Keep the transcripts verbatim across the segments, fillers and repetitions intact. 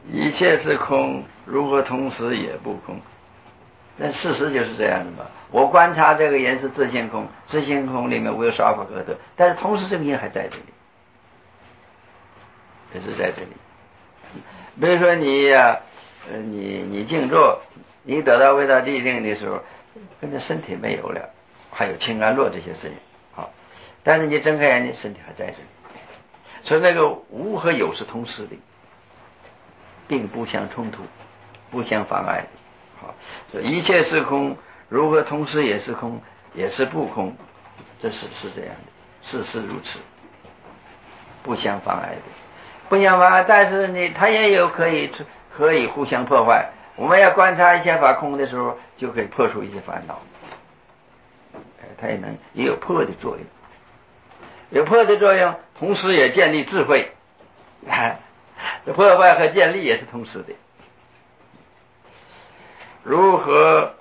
一切是空，如何同时也不空？那事实就是这样的嘛。我观察这个言是自性空，自性空里面无有少法可得，但是同时这个言还在这里，也是在这里。比如说你呀、呃，你你静坐，你得到味道地定的时候，跟着身体没有了，还有清安乐这些事情，好，但是你睁开眼睛，身体还在这里，所以那个无和有是同时的，并不相冲突，不相妨碍。好，所以一切是空，如何同时也是空，也是不空，这是是这样的，事事如此，不相妨碍的，不相妨碍。但是你它也有可以可以互相破坏。我们要观察一切法空的时候，就可以破除一些烦恼，它也能也有破的作用，有破的作用，同时也建立智慧。这破坏和建立也是同时的。如何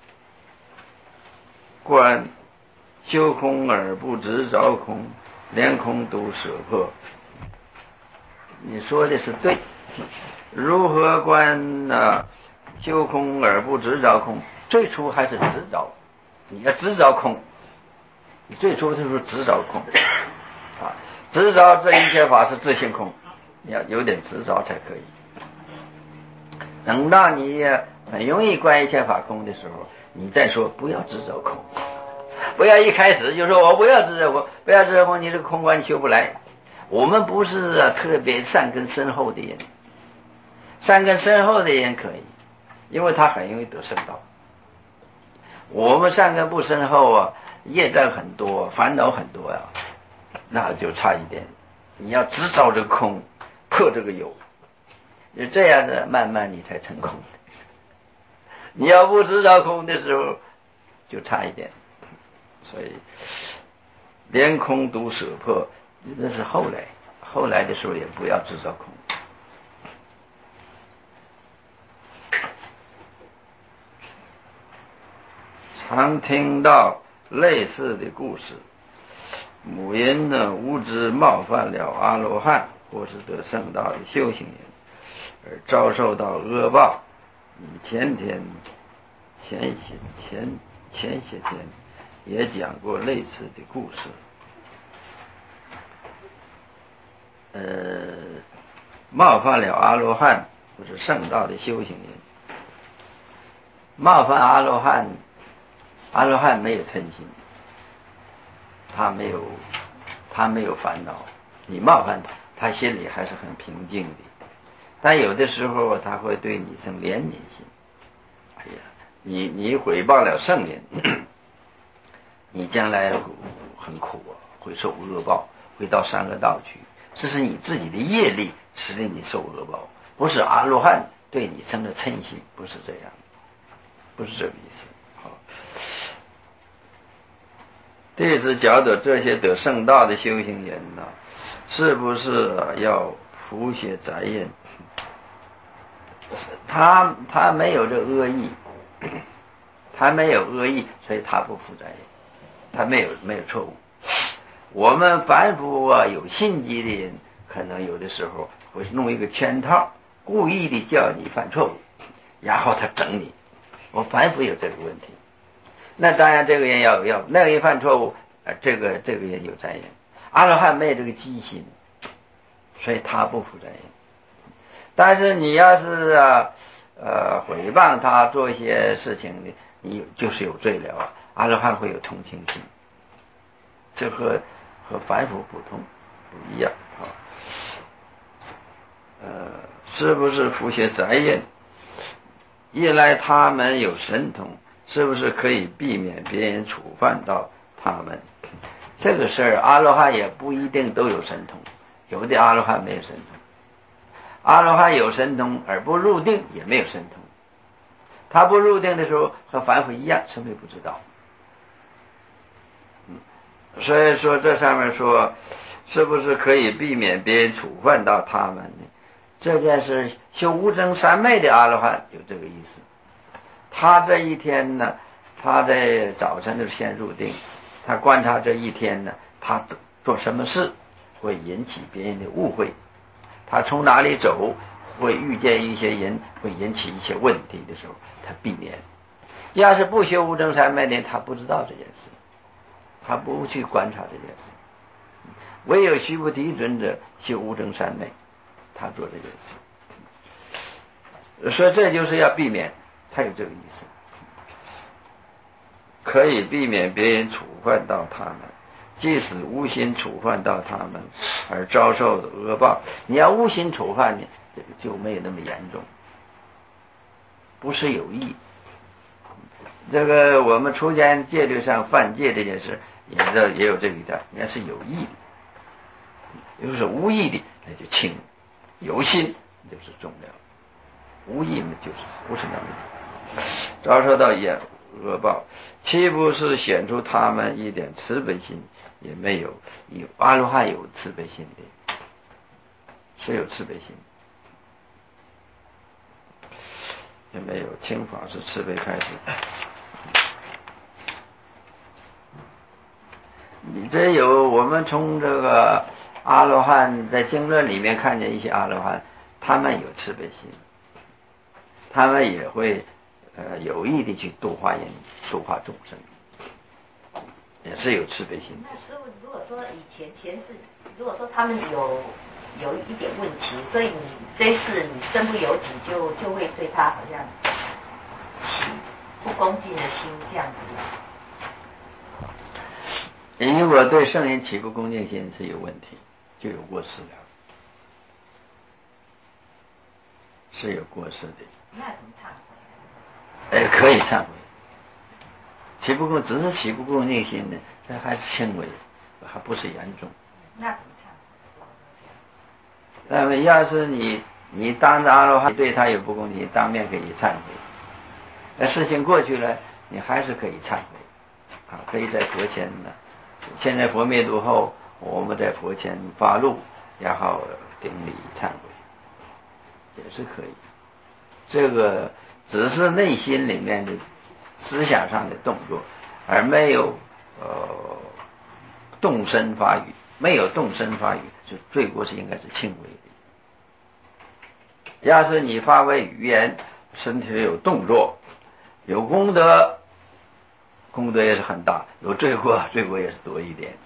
观修空而不执着空，连空都舍破？你说的是对。如何观呢、啊？修空而不执着空，最初还是执着，你要执着空，你最初就是执着空啊，执着这一切法是自性空，你要有点执着才可以。等到你很容易观一切法空的时候，你再说不要执着空，不要一开始就说我不要执着空，不要执着空，你这个空观你修不来。我们不是、啊、特别善根深厚的人，善根深厚的人可以，因为他很容易得圣道。我们善根不深厚啊，业障很多，烦恼很多呀、啊，那就差一点。你要执着这个空，破这个有，就这样的，慢慢你才成功。你要不执着空的时候，就差一点。所以连空都舍破，这是后来，后来的时候也不要执着空。常听到类似的故事，母因呢无知冒犯了阿罗汉或是得圣道的修行人，而遭受到恶报。你前天前些前前些天也讲过类似的故事。呃，冒犯了阿罗汉或是圣道的修行人，冒犯阿罗汉。阿罗汉没有嗔心，他没有他没有烦恼，你冒犯他，他心里还是很平静的。但有的时候他会对你生怜悯心。哎呀，你你诽谤了圣人，你将来很苦啊，会受恶报，会到三恶道去。这是你自己的业力使得你受恶报，不是阿罗汉对你生了嗔心，不是这样，不是这个意思。弟子觉得这些得圣道的修行人呢，是不是要服些杂业？他他没有这恶意，他没有恶意，所以他不负杂业，他没有没有错误。我们凡夫啊，有心机的人，可能有的时候会弄一个圈套，故意的叫你犯错误，然后他整你。我凡夫有这个问题。那当然，这个人要要那个人犯错误，呃，这个这个人有责任。阿罗汉没有这个机心，所以他不负责任。但是你要是啊呃诽谤他做一些事情，你就是有罪了啊。阿罗汉会有同情心，这和和凡夫不同不一样啊。呃，是不是服些责任？一来他们有神通。是不是可以避免别人触犯到他们？这个事儿，阿罗汉也不一定都有神通，有的阿罗汉没有神通，阿罗汉有神通而不入定也没有神通。他不入定的时候和凡夫一样，什么也不知道。嗯，所以说这上面说，是不是可以避免别人触犯到他们呢？这件事修无争三昧的阿罗汉有这个意思。他这一天呢，他在早晨就先入定，他观察这一天呢，他做什么事会引起别人的误会，他从哪里走会遇见一些人会引起一些问题的时候，他避免。要是不修无证三昧呢，他不知道这件事，他不去观察这件事。唯有须菩提尊者修无证三昧，他做这件事。所以这就是要避免，他有这个意思，可以避免别人触犯到他们，即使无心触犯到他们而遭受的恶报。你要无心触犯呢，这个就没有那么严重，不是有意。这个我们出家戒律上犯戒这件事也也有这一点，你要是有意的，就是无意的那就轻，有心就是重要，无意呢就是不是那么遭受到也恶报，岂不是显出他们一点慈悲心也没有？有阿罗汉有慈悲心的，是有慈悲心，也没有。清法是慈悲开始。你这有我们从这个阿罗汉在经论里面看见一些阿罗汉，他们有慈悲心，他们也会呃有意的去度化人、度化众生，也是有慈悲心。 那师父，如果说以前前世，如果说他们有有一点问题，所以你这一世你身不由己，就就会对他好像起不恭敬的心这样子。 如果对圣人起不恭敬心是有问题，就有过失了，是有过失的。 那怎么忏悔？ 哎，可以忏悔。起不恭，只是起不恭敬心呢，这还是轻微，还不是严重。 那怎么忏悔？ 那么要是你你当着阿罗汉对他有不恭敬，当面可以忏悔。那事情过去了，你还是可以忏悔，啊，可以在佛前呢。现在佛灭度后，我们在佛前发露，然后顶礼忏悔，也是可以。这个只是内心里面的思想上的动作，而没有呃动身发语，没有动身发语，就罪过是应该是轻微的。要是你发为语言，身体里有动作，有功德，功德也是很大，有罪过，罪过也是多一点。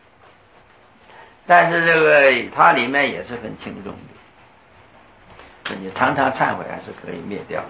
但是这个它里面也是很轻重的，你常常忏悔还是可以灭掉的。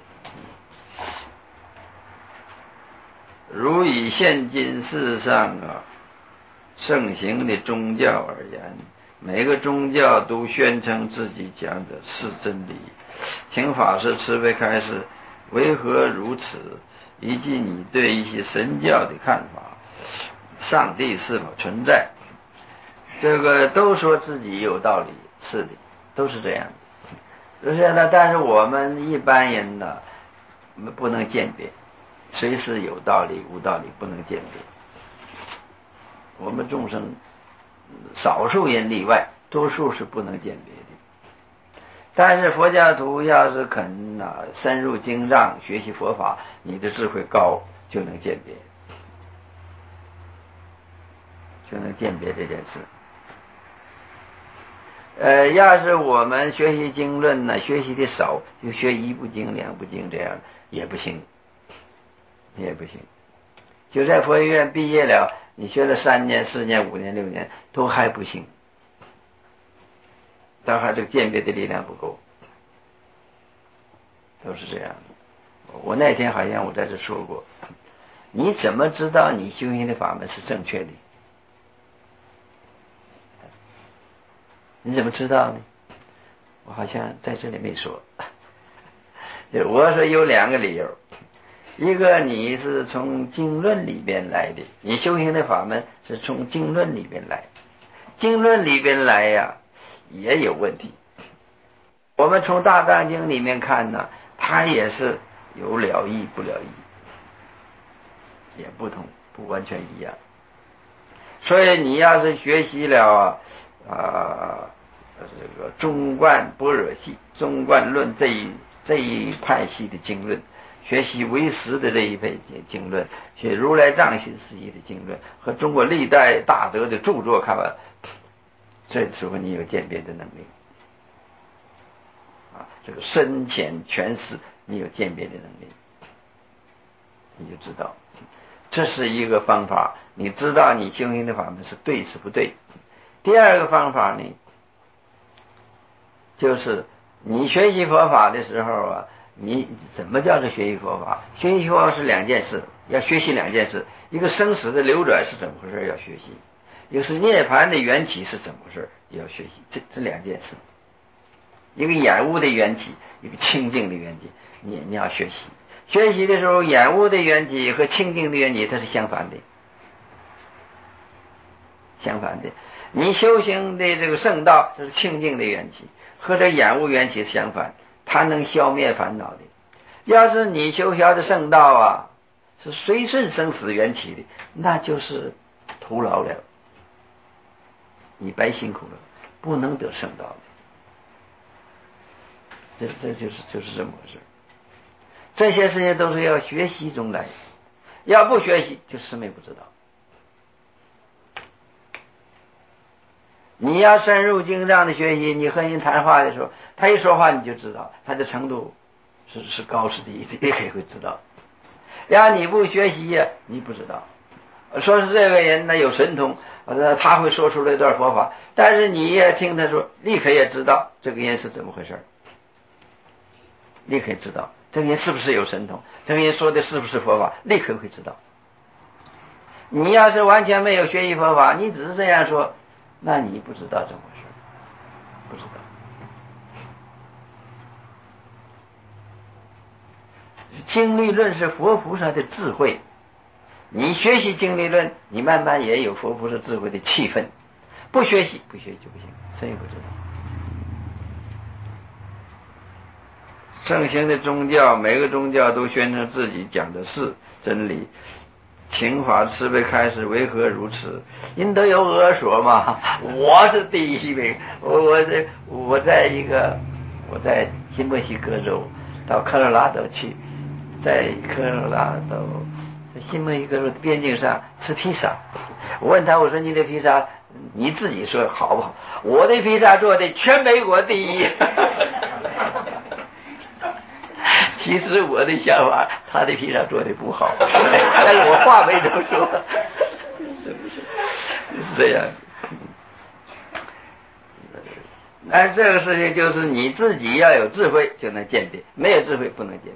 如以现今世上啊盛行的宗教而言，每个宗教都宣称自己讲的是真理。请法师慈悲开示，为何如此？以及你对一些神教的看法，上帝是否存在？这个都说自己有道理，是的，都是这样的。就是呢，但是我们一般人呢，不能鉴别，谁是有道理无道理不能鉴别。我们众生少数人例外，多数是不能鉴别的。但是佛教徒要是肯啊深入经藏学习佛法，你的智慧高，就能鉴别，就能鉴别这件事。呃，要是我们学习经论呢，学习的少，就学一部经两部经这样也不行，也不行。就在佛学院毕业了，你学了三年、四年、五年、六年，都还不行，都还这个鉴别的力量不够，都是这样的。我那天好像我在这说过，你怎么知道你修行的法门是正确的？你怎么知道呢？我好像在这里没说。我说有两个理由，一个你是从经论里边来的，你修行的法门是从经论里边来，经论里边来呀、啊、也有问题。我们从大藏经里面看呢，它也是有了义不了义，也不同，不完全一样。所以你要是学习了啊、呃、这个中观般若系、中观论这一这一派系的经论，学习唯识的这一派经论，学如来藏系时期的经论和中国历代大德的著作看完，这时候你有鉴别的能力。 这个深浅诠释，你有鉴别的能力，你就知道这是一个方法，你知道你修行的法门是对是不对。第二个方法呢，就是你学习佛法的时候啊，你怎么叫做学习佛法？学习佛法是两件事，要学习两件事，一个生死的流转是怎么回事要学习，一个是涅槃的缘起是怎么回事也要学习，这这两件事，一个染污的缘起，一个清净的缘起，你你要学习。学习的时候，染污的缘起和清净的缘起它是相反的，相反的。你修行的这个圣道，这是清净的缘起，和这染污缘起相反，它能消灭烦恼的。要是你修学的圣道啊，是随顺生死缘起的，那就是徒劳了，你白辛苦了，不能得圣道的。这这就是就是这么回事。这些事情都是要学习中来，要不学习就什么也不知道。你要深入经藏的学习，你和人谈话的时候，他一说话你就知道他的程度是是高是低，你可以会知道。要你不学习呀，你不知道。说是这个人呢有神通，他会说出来一段佛法，但是你也听他说，立刻也知道这个人是怎么回事，立刻知道这个人是不是有神通，这个人说的是不是佛法，立刻会知道。你要是完全没有学习佛法，你只是这样说，那你不知道这么回事，不知道。经历论是佛菩萨的智慧，你学习经历论，你慢慢也有佛菩萨智慧的气氛。不学习，不学习就不行，谁也不知道。盛行的宗教，每个宗教都宣称自己讲的是真理。请法慈悲开示，为何如此？您都有恶说嘛？我是第一名。我我在我在一个我在新墨西哥州到科罗拉多去，在科罗拉多在新墨西哥州的边境上吃披萨。我问他，我说你的披萨你自己说好不好？我的披萨做的全美国第一。其实我的想法，他的披萨做的不好，但是我话没这么说，是不是？是这样。而这个事情就是你自己要有智慧就能鉴别，没有智慧不能鉴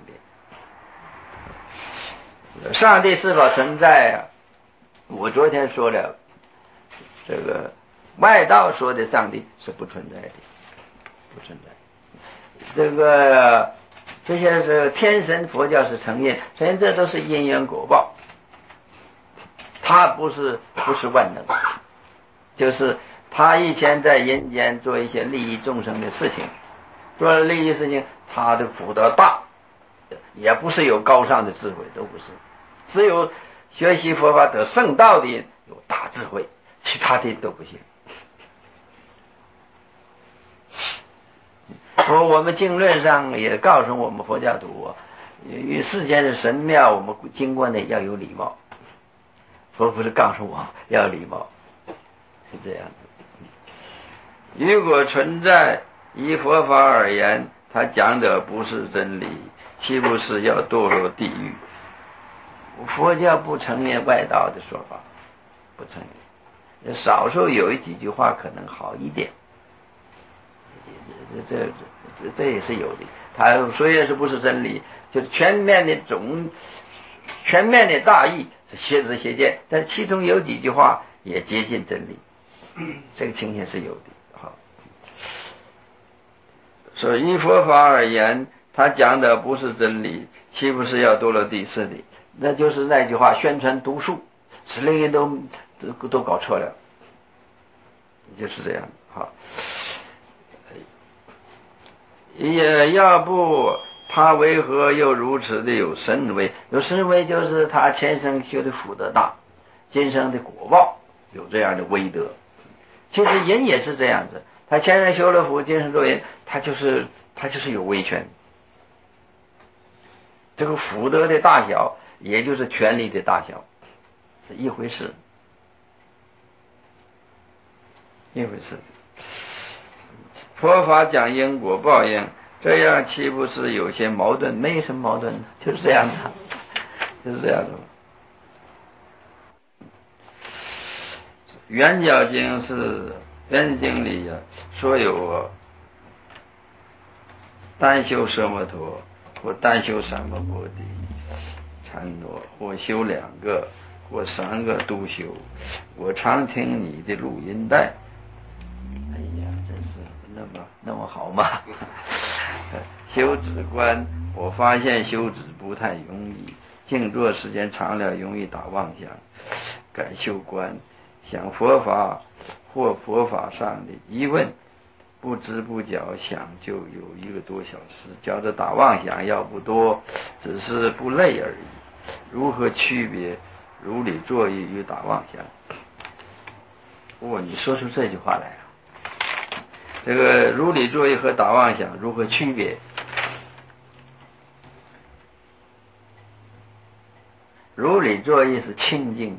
别。上帝是否存在啊？我昨天说了，这个外道说的上帝是不存在的，不存在。这个。这些是天神，佛教是成因，所以这都是因缘果报，他不是不是万能，就是他以前在人间做一些利益众生的事情，做了利益事情，他的福德大，也不是有高尚的智慧，都不是，只有学习佛法得圣道的人有大智慧，其他的都不行。我我们经论上也告诉我们佛教徒啊，与世间的神庙我们经过呢要有礼貌，佛不是告诉我要有礼貌，是这样子。如果存在以佛法而言，他讲的不是真理，岂不是要堕落地狱？佛教不承认外道的说法，不承认，少数有几句话可能好一点。这这这这也是有的，他虽然是不是真理，就是全面的总全面的大义是邪知邪见，但是其中有几句话也接近真理，这个情形是有的。好，所以依佛法而言，他讲的不是真理，岂不是要堕落地？是的，那就是那句话，宣传毒术，使那个人都都都搞错了，就是这样。好。也要不他为何又如此的有神威？有神威就是他前生修的福德大，今生的果报有这样的威德。其实人也是这样子，他前生修了福，今生做人，他就是他就是有威权。这个福德的大小，也就是权力的大小，是一回事，一回事。佛法讲因果报应， 这样岂不是有些矛盾？没什么矛盾，就是这样的，就是这样的。圆教经是圆经里呀、啊，说有单修奢摩陀或单修三摩波帝禅罗，或修两个或三个都修。我常听你的录音带，哎呀，真是那么那么好吗？修止观，我发现修止不太容易，静坐时间长了容易打妄想。改修观，想佛法或佛法上的疑问，不知不觉想就有一个多小时，觉得打妄想要不多，只是不累而已。如何区别如理作意与打妄想？哦，你说出这句话来啊！这个如理作意和打妄想如何区别？如理作意是清净的，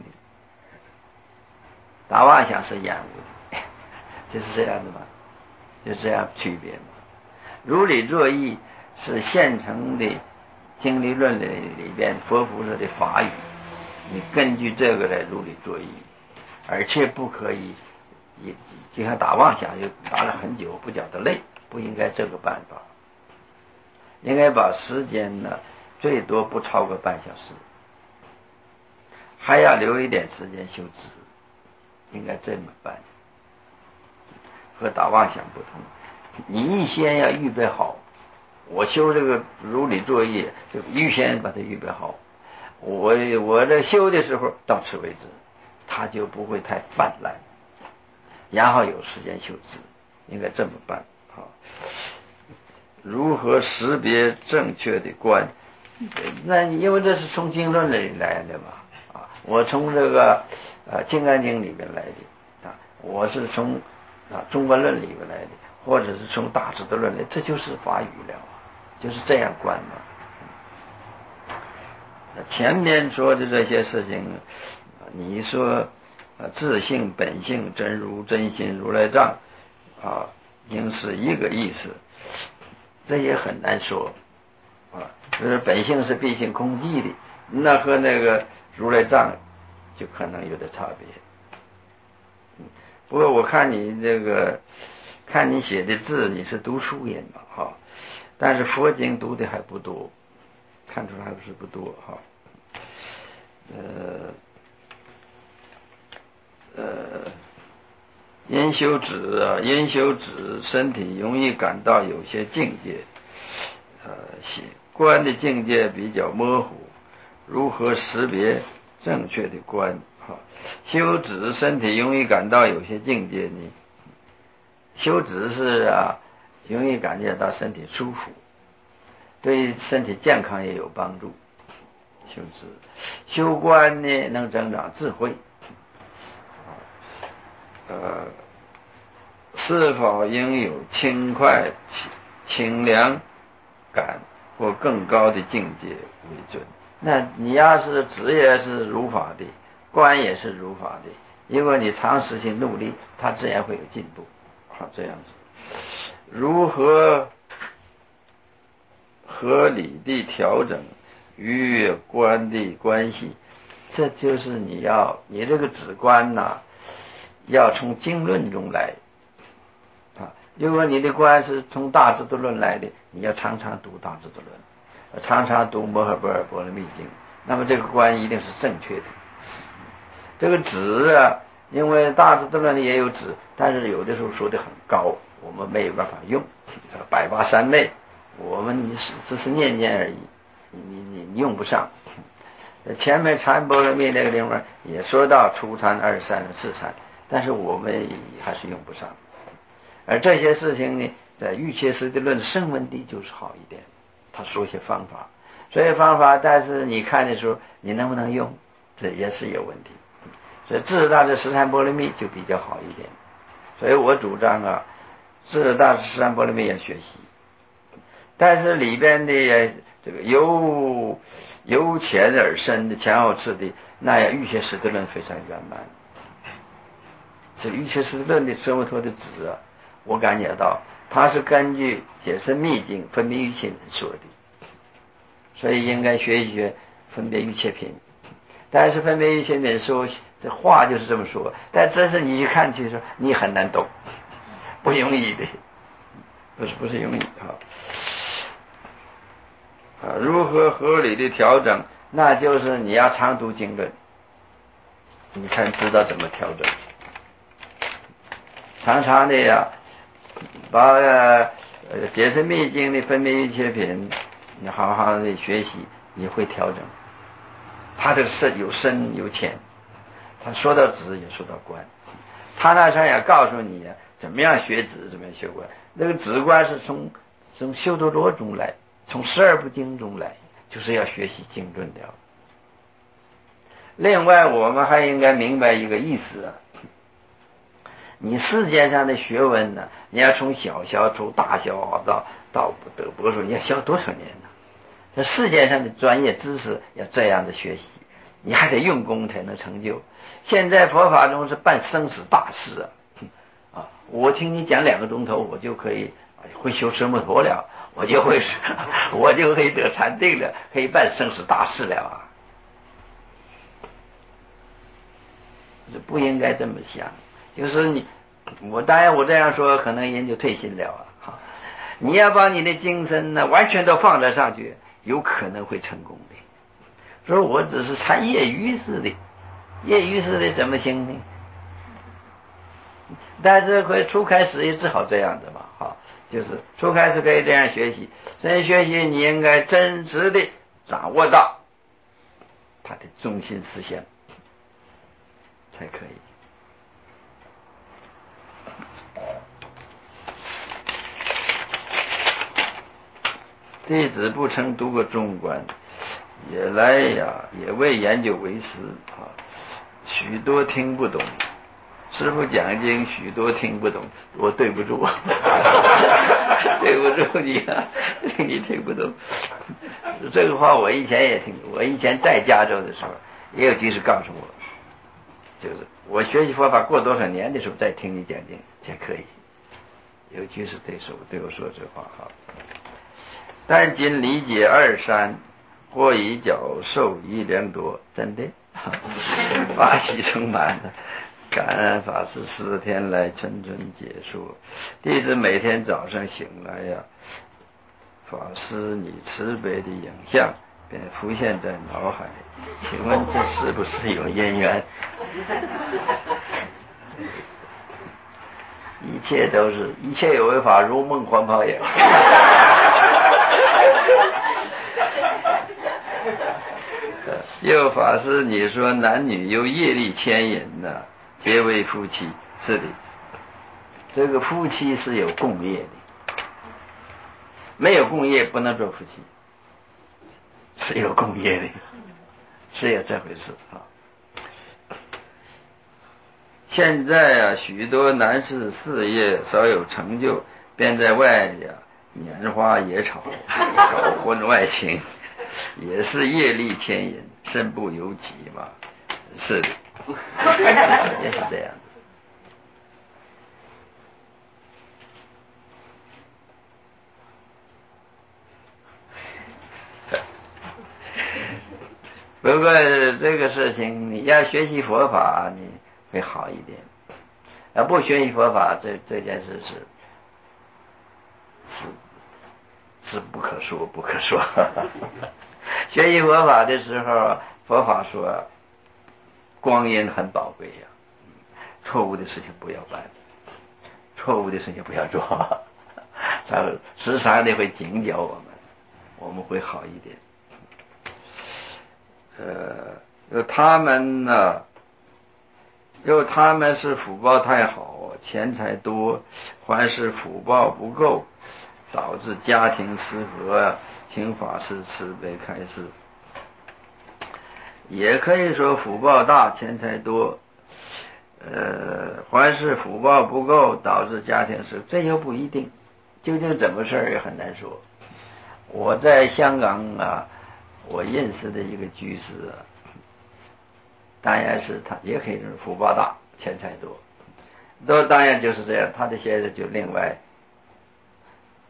打妄想是厌恶的，就是这样的嘛，就这样区别嘛。如理作意是现成的经理论里里边佛菩萨的法语，你根据这个来如理作意，而且不可以也就像打妄想就打了很久不觉得累，不应该这个办法，应该把时间呢最多不超过半小时，还要留一点时间修止，应该这么办，和打妄想不同。你预先要预备好，我修这个如理作意就预先把它预备好，我我这修的时候到此为止，它就不会太泛滥，然后有时间修止，应该这么办。好，如何识别正确的观？那因为这是从经论里来的嘛，啊，我从这个呃《金刚经》里面来的啊，我是从啊中观论里面来的，或者是从大智度论里，这就是法语了，就是这样观嘛。那前面说的这些事情，你说啊自性本性真如真心如来藏啊，应是一个意思，这也很难说啊。就是本性是毕竟空寂的，那和那个如来藏就可能有点差别。不过我看你这个，看你写的字，你是读书人嘛，哈，但是佛经读的还不多，看出来还不是不多哈。呃呃，因修止啊，因修止，身体容易感到有些境界，呃，观的境界比较模糊，如何识别正确的观？哈，修止身体容易感到有些境界呢，修止是啊，容易感觉到身体舒服，对身体健康也有帮助。修止，修观呢能增长智慧。呃，是否应有轻快、清凉感或更高的境界为准？那你要是止也是如法的，观也是如法的，如果你长时间努力，它自然会有进步。好，这样子，如何合理的调整与观的关系？这就是你要你这个止观呐、啊，要从经论中来啊。如果你的观是从大智度论来的，你要常常读大智度论，常常读摩诃般若波罗蜜经，那么这个观一定是正确的。这个止啊，因为大智度论里也有止，但是有的时候说的很高，我们没有办法用，百八三昧，我们你只是念念而已，你你你用不上。前面禅波罗蜜那个地方也说到初禅、二禅、四禅，但是我们还是用不上。而这些事情呢，在瑜伽师的论声闻地就是好一点，他说些方法，说些方法，但是你看的时候，你能不能用，这也是有问题。所以智大的十禅波罗蜜就比较好一点。所以我主张啊，智大十禅波罗蜜要学习，但是里边的这个由由浅而深的前后次第，那样瑜伽师的论非常圆满。这瑜伽师论的奢摩陀的止啊，我感觉到他是根据解释密经分别欲切品说的，所以应该学一学分别欲切品。但是分别欲切品说这话就是这么说，但真是你去看去说你很难懂，不容易的，不是不是容易啊。啊，如何合理的调整？那就是你要常读经论，你才知道怎么调整。常常的呀，把呃解释密经的分别欲切品，你好好的学习，你会调整。他这个深有深有浅，他说到止也说到观，他那上也告诉你怎么样学止，怎么样学观。那个止观是从从修多罗中来，从十二部经中来，就是要学习经论的。另外，我们还应该明白一个意思啊，你世界上的学问呢，你要从小消除大消到到得博士，你要消多少年呢？这世界上的专业知识要这样的学习，你还得用功才能成就。现在佛法中是办生死大事啊！啊，我听你讲两个钟头，我就可以会修奢摩陀了，我就会我就可以得禅定了，可以办生死大事了啊！是不应该这么想。就是你，我当然我这样说，可能人就退心了啊！哈，你要把你的精神呢完全都放在上去，有可能会成功的。说我只是参业余似的，业余似的怎么行呢？但是会初开始也只好这样的嘛，哈，就是初开始可以这样学习，这样学习你应该真实的掌握到他的中心思想才可以。弟子不曾读过中观，也来呀，也为研究为师啊，许多听不懂。师父讲经许多听不懂，我对不住，对不住你啊，你听不懂。这个话我以前也听，我以前在加州的时候，也有居士告诉我，就是我学习佛法过多少年的时候再听你讲经才可以。有居士对说对我说这话哈。但今理解二三，或以教授益良多，真的法喜充满了。感恩法师十天来谆谆解说，弟子每天早上醒来呀，法师你慈悲的影像便浮现在脑海，请问这是不是有因缘？一切都是一切有为法，如梦幻泡影。又法师你说男女有业力牵引呢、啊，结为夫妻，是的，这个夫妻是有共业的，没有共业不能做夫妻，是有共业的，是有这回事啊。现在啊，许多男士事业稍有成就，便在外呀拈花惹草，搞婚外情，也是业力牵引，身不由己嘛。是的，也是这样子。不过这个事情，你要学习佛法，你会好一点；要不学习佛法，这这件事是是是不可说，不可说。学习佛法的时候，佛法说光阴很宝贵呀、啊，错误的事情不要办，错误的事情不要做，然后时常的会警教我们，我们会好一点。呃，他们呢，又他们是福报太好，钱财多，还是福报不够，导致家庭失和，请法师慈悲开示。也可以说福报大，钱财多，呃，还是福报不够，导致家庭失，这又不一定，究竟怎么事儿也很难说。我在香港啊，我认识的一个居士啊，当然是他也可以是福报大，钱财多，都当然就是这样。他的先生就另外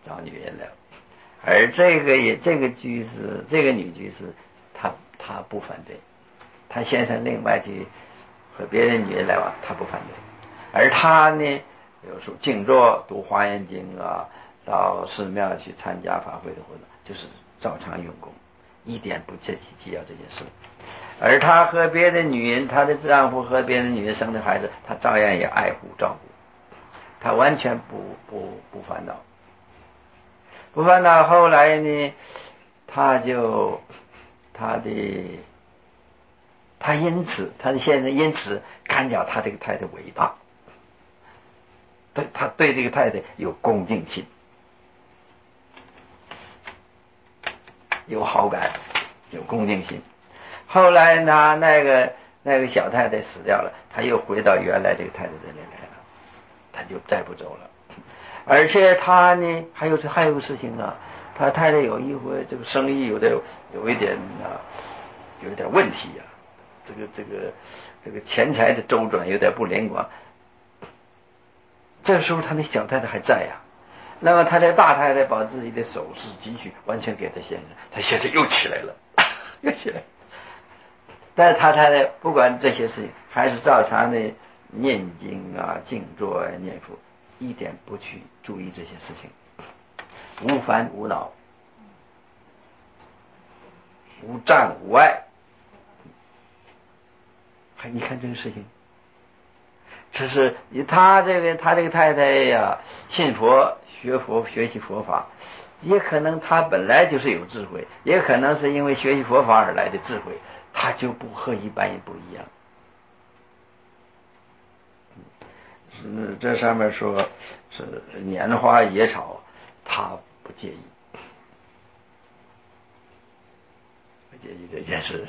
找女人了。而这个也这个居士，这个女居士，她她不反对，她先生另外去和别的女人来往，她不反对。而她呢，有时候静坐读华严经啊，到寺庙去参加法会的活动，就是照常用功，一点不计计较这件事。而她和别的女人，她的丈夫和别的女人生的孩子，她照样也爱护照顾，她完全不不不烦恼。不烦恼，后来呢，他就他的他因此他的先生因此感觉他这个太太伟大，对他对这个太太有恭敬心，有好感，有恭敬心。后来呢，那个那个小太太死掉了，他又回到原来这个太太这里来了，他就再不走了。而且他呢，还有还有个事情啊，他太太有一回这个生意有点有一点啊，有一点问题啊，这个这个这个钱财的周转有点不灵光。这时候他那小太太还在呀、啊，那么他这大太太把自己的首饰积蓄完全给他先生，他先生又起来了，又起来了。但是他太太不管这些事情，还是照常的念经啊、静坐啊、念佛。一点不去注意这些事情，无烦无恼，无障无碍。你看这个事情，只是他这个他这个太太呀，信佛学佛学习佛法，也可能他本来就是有智慧，也可能是因为学习佛法而来的智慧，他就不和一般人不一样。是这上面说是拈花野草，他不介意，不介意这件事。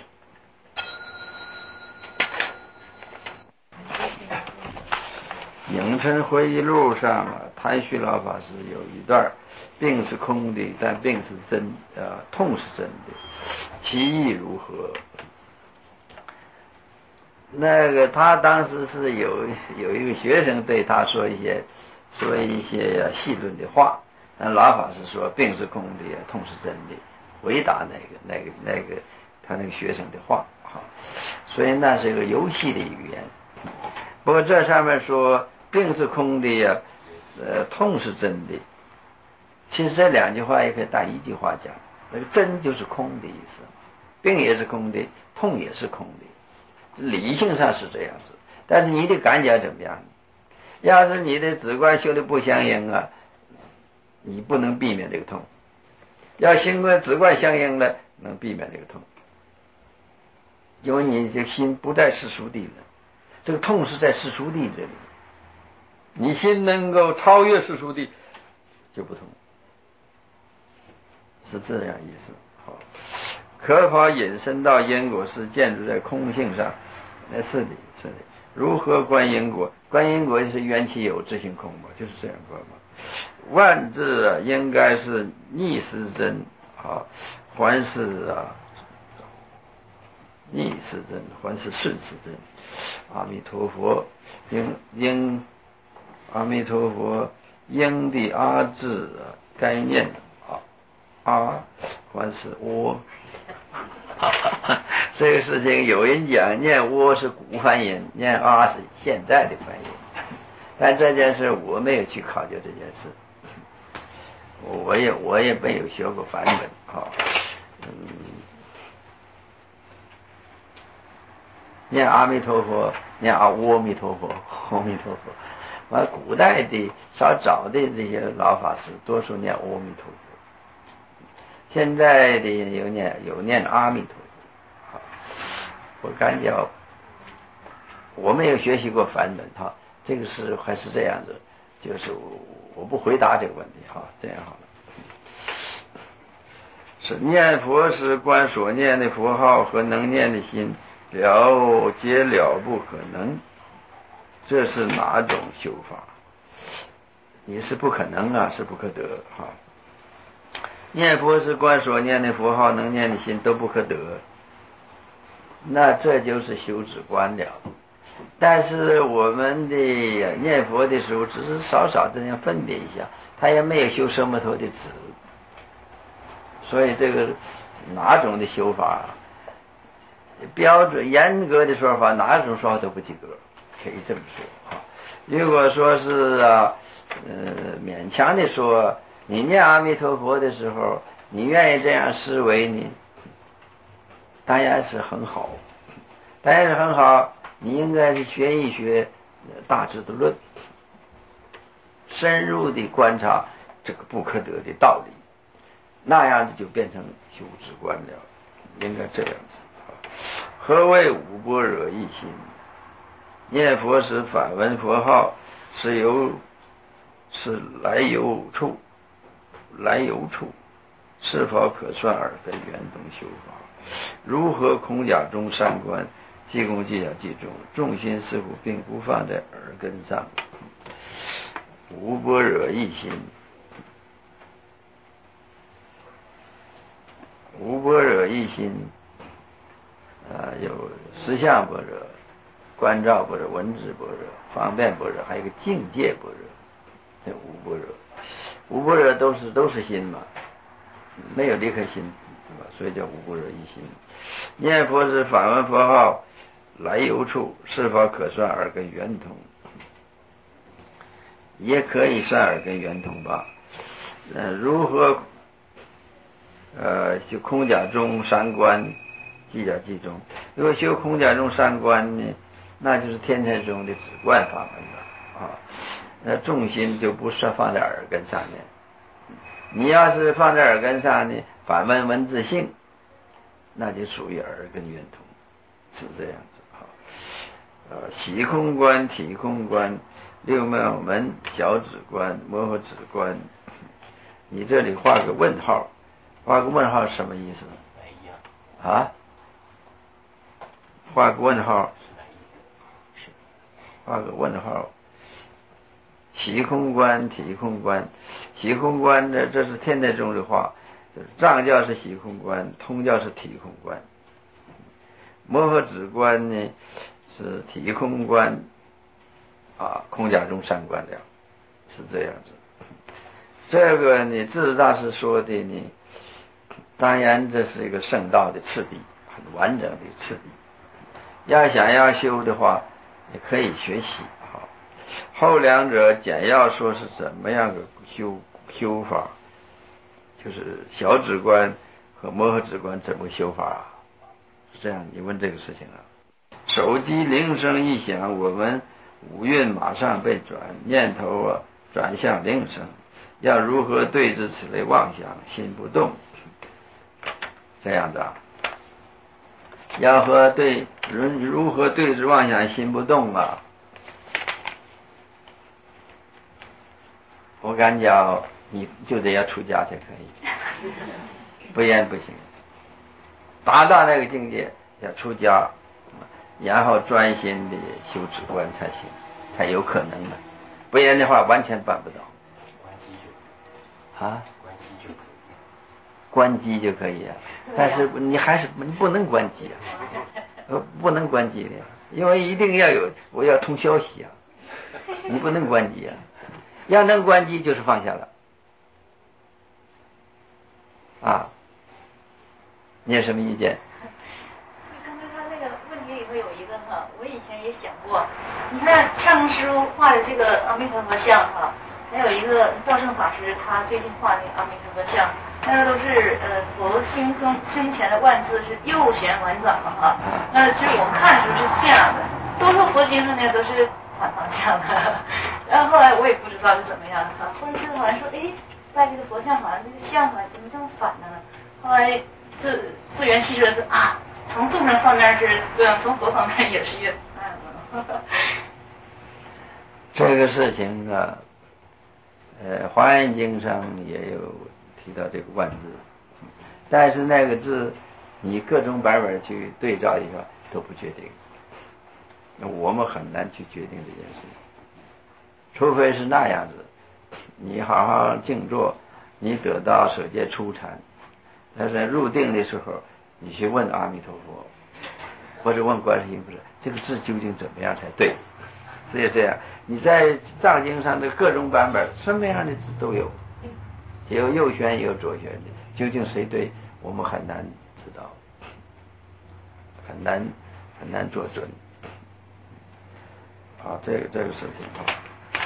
影城回忆录上啊，谭旭老法师有一段，病是空的，但病是真，啊，痛是真的，其意如何？那个他当时是有有一个学生对他说一些说一些戏论的话，那老法师说病是空的，痛是真的，回答那个那个那个他那个学生的话，所以那是一个游戏的语言。不过这上面说病是空的呀，呃，痛是真的，其实这两句话也可以当一句话讲，那个真就是空的意思，病也是空的，痛也是空的。理性上是这样子，但是你的感觉怎么样？要是你的直观修的不相应啊，你不能避免这个痛；要心观直观相应了，能避免这个痛。因为你这心不在世俗地了，这个痛是在世俗地这里，你心能够超越世俗地，就不痛，是这样意思。好，可否引申到因果是建筑在空性上？那是的，是的。如何观因果？观因果就是缘起有，自性空嘛，就是这样观嘛。万字啊，应该是逆时针啊，还是啊逆时针，还是顺时针？阿弥陀佛，应应阿弥陀佛，应的阿字啊，该念啊阿还是我？这个事情有人讲念我是古梵音，念阿是现在的梵音，但这件事我没有去考究这件事，我也我也没有学过梵文啊，嗯，念阿弥陀佛，念阿阿弥陀佛，阿弥陀佛。完，古代的稍早的这些老法师，多数念阿弥陀佛，现在的有念有念阿弥陀佛。我感觉我没有学习过梵文哈，这个是还是这样子，就是我不回答这个问题哈，这样好了。是念佛是观所念的佛号和能念的心了结了不可能，这是哪种修法？你是不可能啊，是不可得哈。念佛是观所念的佛号，能念的心都不可得。那这就是修止观了。但是我们的念佛的时候，只是稍稍这样分别一下， 他也没有修奢摩他的止，所以这个哪种的修法标准严格的说法，哪种说法都不及格，可以这么说啊。如果说是啊呃勉强的说，你念阿弥陀佛的时候，你愿意这样思维呢，当然是很好，当然是很好。你应该是学一学大智度论，深入的观察这个不可得的道理，那样子就变成修止观了，应该这样子。何谓五般若一心？念佛时反闻佛号，是由是来由处，来由处是否可算耳根圆通修法？如何空假中三观，即空即假即中，重心似乎并不放在耳根上。无般若一心，无般若一心啊，有实相般若、观照般若、文字般若、方便般若，还有一个境界般若。这无般若，无般若都是都是心嘛，没有离开心，对吧？所以叫无般若一心。念佛时反闻佛号，来由处是否可算耳根圆通？也可以算耳根圆通吧。呃，如何呃修空假中三观，即假即中？如果修空假中三观呢，那就是天台中的止观法门了啊。那重心就不是放在耳根上面。你要是放在耳根上呢，反问文字性，那就属于耳根圆通，是这样子啊。呃，喜空观、体空观、六妙门、小止观、摩诃止观，你这里画个问号，画个问号什么意思？啊？画个问号，画个问号。喜空观、体空观，喜空观呢，这是天台宗的话，就是藏教是喜空观，通教是体空观。摩诃止观呢是体空观啊，空假中三观了，是这样子。这个呢，智大师说的呢，当然这是一个圣道的次第，很完整的次第。要想要修的话，也可以学习。后两者简要说是怎么样的修修法，就是小止观和摩诃止观怎么修法啊？是这样，你问这个事情啊。手机铃声一响，我们五蕴马上被转，念头啊转向铃声，要如何对治此类妄想？心不动，这样的、啊，要和对如如何对治妄想心不动啊？我敢讲，你就得要出家才可以，不然不行。达到那个境界，要出家，然后专心的修止观才行，才有可能的。不然的话，完全办不到。啊？关机就可以啊，但是你还是你不能关机啊，呃，不能关机的，因为一定要有，我要通消息啊，你不能关机啊。要能关机就是放下了啊！你有什么意见？ 刚才他那个问题里头有一个哈，我以前也想过。你看唱功师傅画的这个阿弥陀佛像哈，还有一个道圣法师他最近画那个阿弥陀佛像，那个都是呃佛心中胸前的万字是右旋婉转嘛哈。那其实我们看的时候是这样的，多数佛经上呢都是反方向的。然后后来我也不知道是怎么样的哈，后来这个好像说，哎，拜这个佛像好像这个像好像怎么这么反的呢？后来自自圆其说是啊，从众生方面是这样，从佛方面也是越暗了。 这个事情啊，呃，《华严经》上也有提到这个万字，但是那个字你各种版本去对照一下都不确定，我们很难去决定这件事情。除非是那样子，你好好静坐，你得到舍戒初禅，但是入定的时候，你去问阿弥陀佛，或者问观世音菩萨，这个字究竟怎么样才对？ 所以这样，你在藏经上的各种版本，什么样的字都有，也有右旋，也有左旋的，究竟谁对，我们很难知道，很难很难做准。啊，这个这个事情啊，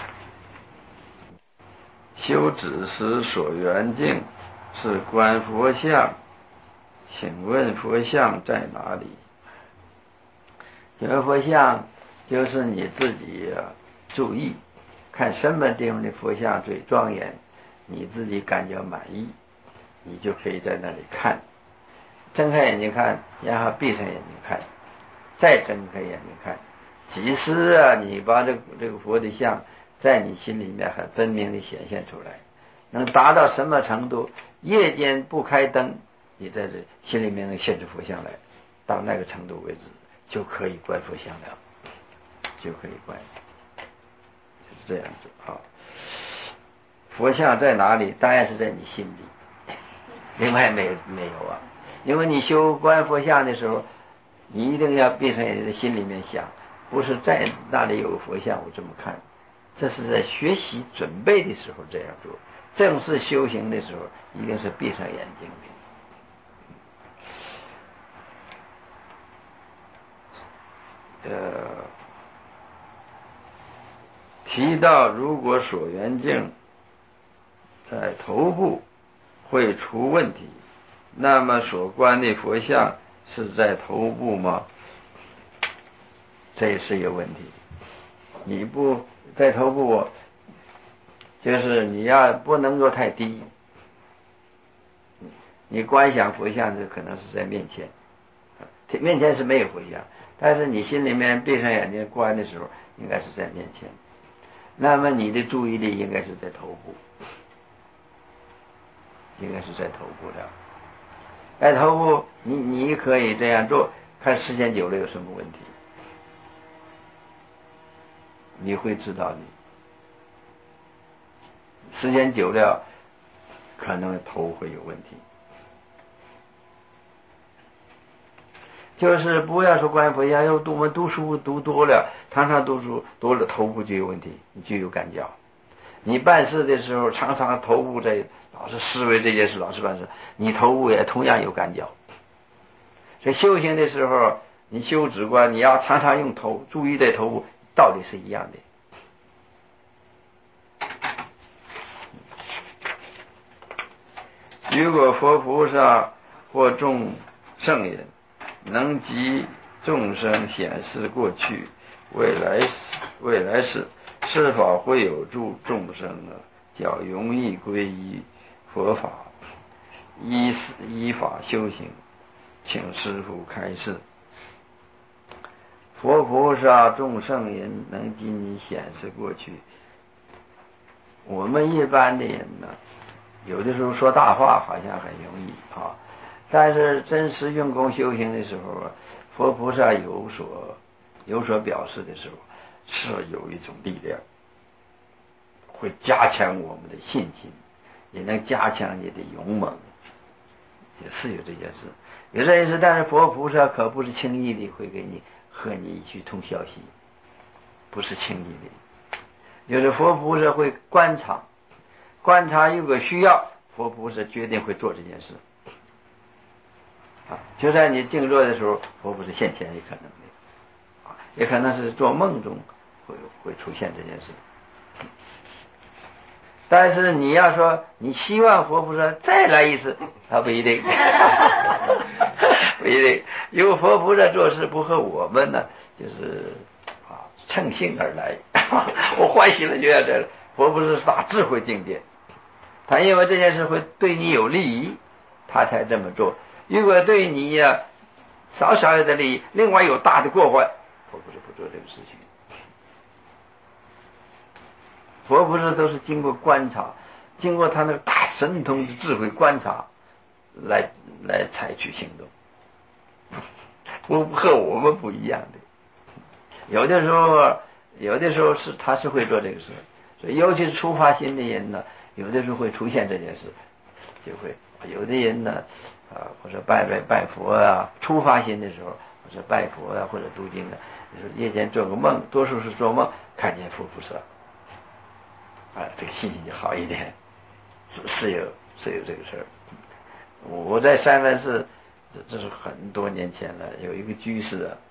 修止时所缘境是观佛像，请问佛像在哪里？请问佛像就是你自己、啊、注意看什么地方的佛像最庄严，你自己感觉满意，你就可以在那里看。睁开眼睛看，然后闭上眼睛看，再睁开眼睛看。其实啊，你把这个这个佛的像在你心里面很分明的显现出来，能达到什么程度？夜间不开灯，你在这心里面能现出佛像来，到那个程度为止，就可以观佛像了，就可以观，就是这样子啊。佛像在哪里？当然是在你心里，另外没没有啊。因为你修观佛像的时候，你一定要闭上眼睛，在心里面想，不是在那里有个佛像我这么看，这是在学习准备的时候这样做，正式修行的时候一定是闭上眼睛的。呃，提到如果所缘境在头部会出问题，那么所观的佛像是在头部吗？这是一个问题。你不在头部，就是你要不能够太低，你观想佛像这可能是在面前，面前是没有佛像，但是你心里面闭上眼睛观的时候应该是在面前，那么你的注意力应该是在头部，应该是在头部的。在头部你你可以这样做，看时间久了有什么问题，你会知道你时间久了可能头会有问题。就是不要说观佛像，要读我们读书读多了，常常读书多了，头部就有问题，你就有感觉。你办事的时候常常头部在老是思维这件事，老是办事，你头部也同样有感觉。所以修行的时候，你修止观，你要常常用头注意在头部，道理是一样的。如果佛菩萨或众圣人能及众生显示过去未来未来世，是否会有助众生啊较容易皈依佛法，依依法修行？请师父开示。佛菩萨众圣人能及你显示过去，我们一般的人呢，有的时候说大话好像很容易啊，但是真实用功修行的时候啊，佛菩萨有所有所表示的时候，是有一种力量，会加强我们的信心，也能加强你的勇猛，也是有这件事。有这件事，但是佛菩萨可不是轻易的会给你和你一去通消息，不是轻易的。有的佛菩萨会观察，观察有个需要，佛菩萨决定会做这件事。啊，就在你静坐的时候，佛菩萨现前也可能的，啊，也可能是做梦中会会出现这件事。但是你要说你希望佛菩萨再来一次，他不一定，不一定。因为佛菩萨做事不和我们呢，就是啊乘兴而来。我欢喜了就要这了。佛菩萨是大智慧境界，他因为这件事会对你有利益，他才这么做。如果对你呀、啊、少少有的利益，另外有大的过患，佛菩萨不做这个事情。佛菩萨都是经过观察，经过他那个大神通的智慧观察来来采取行动，不和我们不一样的。有的时候有的时候是他是会做这个事，所以尤其是出发心的人呢，有的时候会出现这件事，就会有的人呢啊，或者拜拜拜佛啊，出发心的时候，或者拜佛啊，或者读经啊，就是夜间做个梦，多数是做梦， 看见佛菩萨，啊，这个信心就好一点，是是有是有这个事儿。我在三藩市，这这是很多年前了，有一个居士啊，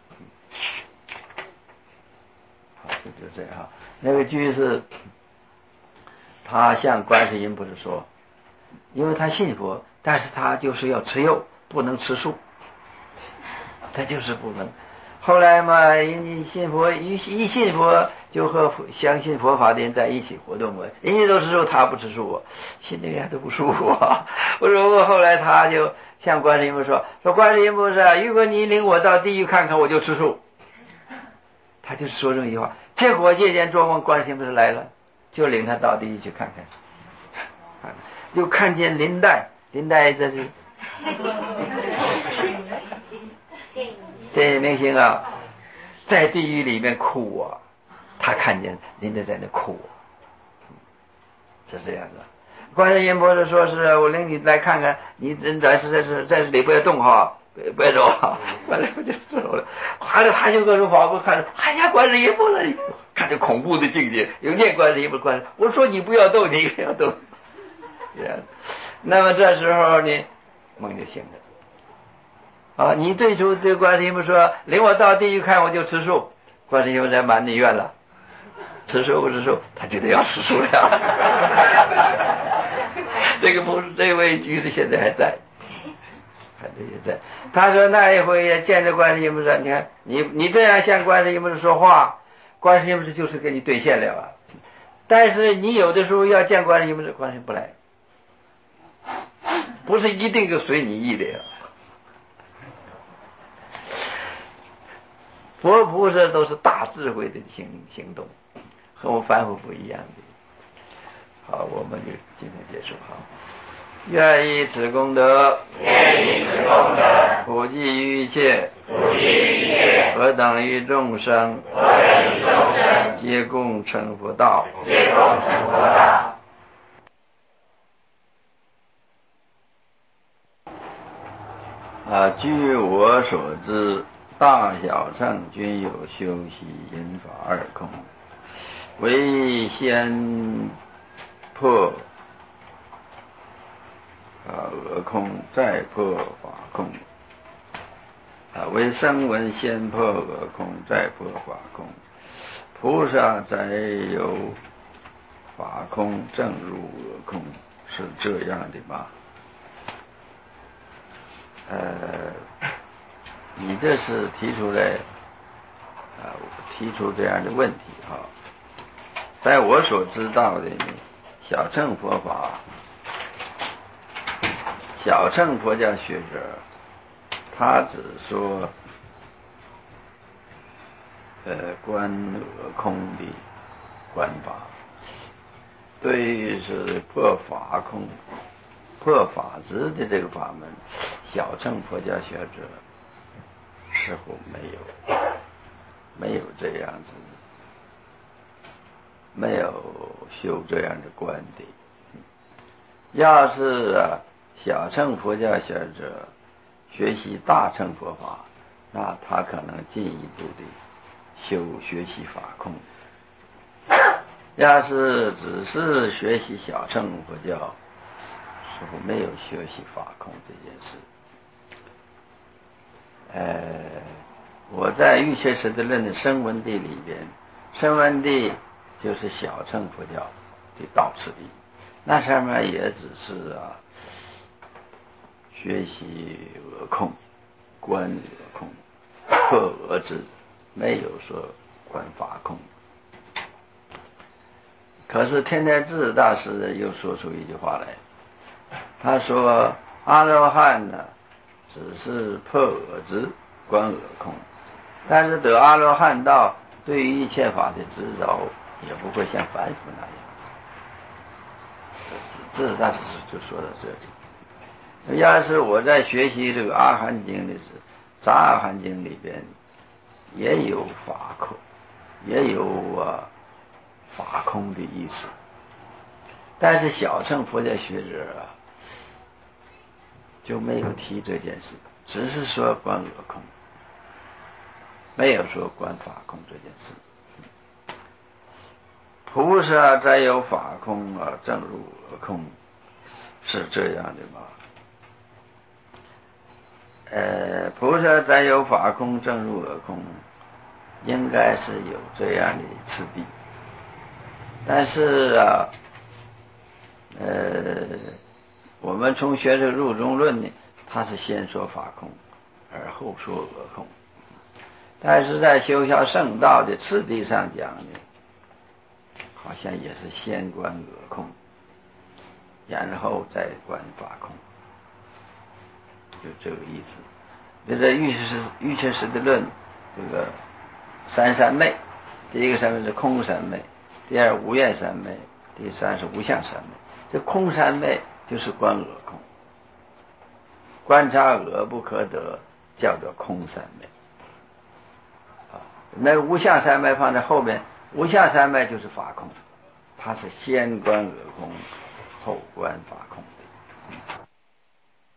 好，就就这样哈。那个居士，他向观世音菩萨说，因为他信佛，但是他就是要吃肉，不能吃素，他就是不能。后来嘛，人家信佛一一信佛，就和相信佛法的人在一起活动嘛。人家都吃素，他不吃素，心里还都不舒服啊。我说，后来他就向观世音菩萨说：“说观世音菩萨，如果你领我到地狱看看，我就吃素。”他就是说这么一句话。结果夜间做梦，观世音菩萨来了，就领他到地狱去看看，就看见林黛，林黛这是。电影明星啊，在地狱里面哭啊，他看见林黛在那哭啊，是这样的。观世音菩萨说是我领你来看看，你真在是在是在这里不要动哈，不要走哈，完了我就走了。完了他就各种跑步看着，哎呀，观世音菩萨，看着恐怖的境界，有念观世音菩萨，观世，我说你不要动，你不要动，这样。那么这时候呢，梦就醒了。啊，你最初对观世音菩萨说领我到地狱看我就吃素，观世音菩萨满你愿了，吃素不吃素，他觉得要吃素了。这个不是这位居士现在还在，还在也在。他说那一回见着观世音菩萨，你看你你这样向观世音菩萨说话，观世音菩萨就是跟你兑现了啊。但是你有的时候要见观世音菩萨，观世音不来，不是一定就随你意的呀。佛菩萨都是大智慧的行行动，和我们凡夫不一样的。好，我们就今天结束好。愿以此功德， 愿以此功德， 普济于一切， 普济于一切， 何等于众生， 何等于众生， 皆共成佛道， 皆共成佛道。 啊，据我所知，大小乘均有修习因法二空，唯先破啊恶空，再破法空。啊，为声闻先破恶空，再破法空。菩萨再有法空，正入恶空，是这样的吗？呃，你这是提出来，啊、呃，提出这样的问题哈。在我所知道的小乘佛法，小乘佛教学者，他只说，呃，观恶空的观法，对于是破法空、破法执的这个法门，小乘佛教学者似乎没有，没有这样子，没有修这样的观的。要是啊，小乘佛教学者学习大乘佛法，那他可能进一步的修学习法空。要是只是学习小乘佛教，似乎没有学习法空这件事。呃，我在玉切实的论的声闻地里边，声闻地就是小乘佛教的道次第，那上面也只是啊学习恶空，观恶空，破恶执，没有说观法空。可是天台智大师又说出一句话来，他说阿罗汉呢，只是破恶执，观恶空，但是得阿罗汉道，对于一切法的执着，也不会像凡夫那样子。智大师就说到这里。要是我在学习这个阿含经的时候，杂阿含经里边也有法空，也有啊法空的意思，但是小乘佛教学者啊就没有提这件事，只是说观恶空，没有说观法空这件事。 菩萨在有法空啊，正入我空，是这样的吗？呃，菩萨在有法空，正入我空，应该是有这样的次第。但是啊，呃，我们从学这个入中论呢，他是先说法空，而后说我空。但是在修学圣道的次第上讲呢，好像也是先观我空，然后再观法空，就这个意思。比如说玉确师玉确师的论，这个三三昧，第一个三昧是空三昧，第二无愿三昧，第三是无相三昧。这空三昧就是观我空，观察我不可得，叫做空三昧。啊，那无相三昧放在后面，无相三昧就是法空，它是先观我空，后观法空。